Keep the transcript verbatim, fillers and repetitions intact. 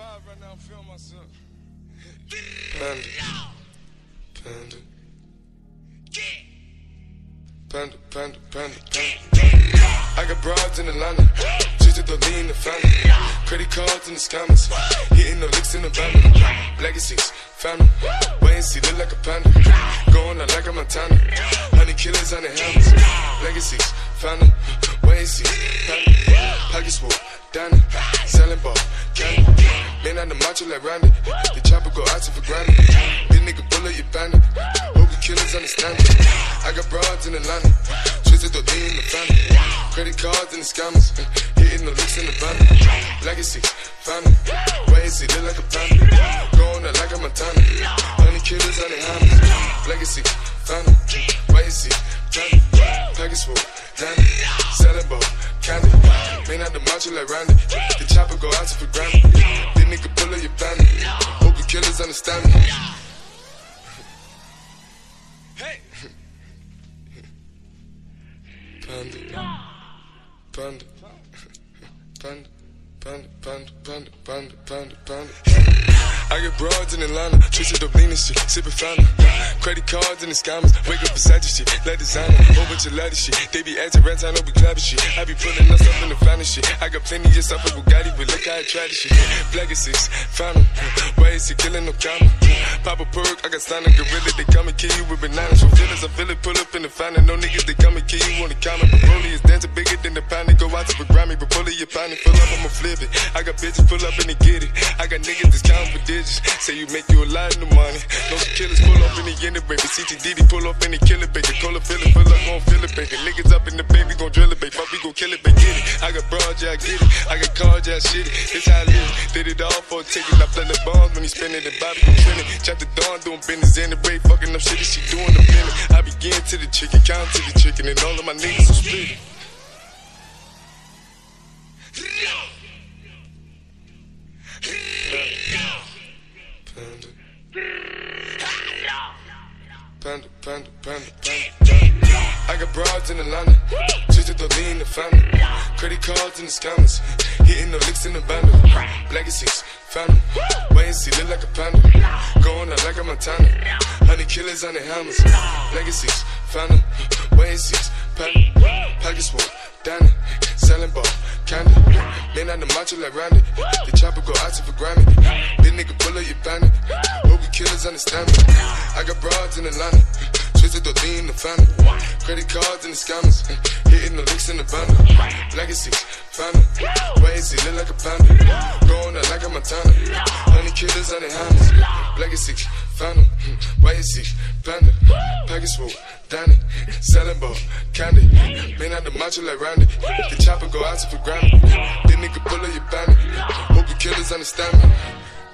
vibe right now, I'm feeling myself. Panda. Panda. Panda, panda, panda, panda. I got broads in Atlanta, just to the lean the family. Credit cards in the scammers, hitting the licks in the van. Legacies, family, wait and see, look like a panda. Going out like a Montana, honey killers on the hammers. Legacies, family, wait and see, panda. Pockets full, Danny, selling ball, candy. Man on the macho like Randy, the chopper go out to for granted. This nigga bullet, you bandit. Hope the killers understand it. I got broads in Atlanta, twisted the lean in the family. Credit cards and the scammers, hitting the licks in the van. Legacy, family, wait and see, look like a panda. Going out like a Montana, honey killers on the hammers. Legacy, family, wait and see, panda. Package full, Danny, selling ball, candy. Man out the macho like Randy, the chopper go out to for granted. This nigga pull up your bandit, hope the killers understand me. Hey! Panda, panda, panda, panda, panda, panda, panda, panda, panda. I get broads in Atlanta, twisted up lean and shit, sippin' fountain. Credit cards and the scammers, wake up beside your shit, let designer, whole bunch of lattice shit. They be acting rats, I know we clapping shit. I be pulling us up in the finest shit. I got plenty of stuff with Bugatti, but look how I try this shit. Legacies, fountain, why is he killing no comma? Pop a perk, I got signed a gorilla, they come and kill you with bananas. From feelings, I feel it, pull up in the fountain. No niggas, they come and kill you on the comment. But Broly is dancing bigger than the pound. Go out to the Grammy, but pull it, your pound, pull up, I'ma flip it. I got bitches, pull up and they get it. I got niggas that's counting for digits. Say you make you a lot of money. No killers pull up in the end of baby. C T D D pull up in the killer baby. Call it, fill it, fill up, gon' fill it, baby. Niggas up in the baby, gon' drill it, baby. Fuck, we gon' kill it, baby. Get it. I got broad, yeah, I get it. I got cards, yeah, I shit it. It's how I live. Did it all for a ticket. I play the bombs when he spinning the Bobby, gon' spin it. Chop the dawn, doing business in the break. Fucking up shit, she doing the minute. I begin to the chicken, count to the chicken, and all of my niggas are split. Panda. Panda, panda, panda, panda. I got broads in Atlanta, twisted the lean the family. Credit cards and the scammers, hitting the licks in the bundle. Legacies, family, wait and see, look like a panda. Going out like a Montana, honey killers on the hammers. Legacies, family, wait and see, panda. Pockets full, Danny, selling ball, candy. Man on the macho like Randy, the chopper go out to for Grammy. This nigga pull up your bandit, hope the killers understand me. I got broads in Atlanta, twisted the lean the family. Credit cards and the scammers, hitting the licks in the bundle. Legacy, family, wait and see, look like a panda. Going out like a Montana, honey killers on the hammers. Legacy, family, wait and see, panda. Package full, Danny, selling ball, candy. Man out the macho like Randy, the chopper go out to for granted. This nigga pull up your bandit, hope the killers understand me.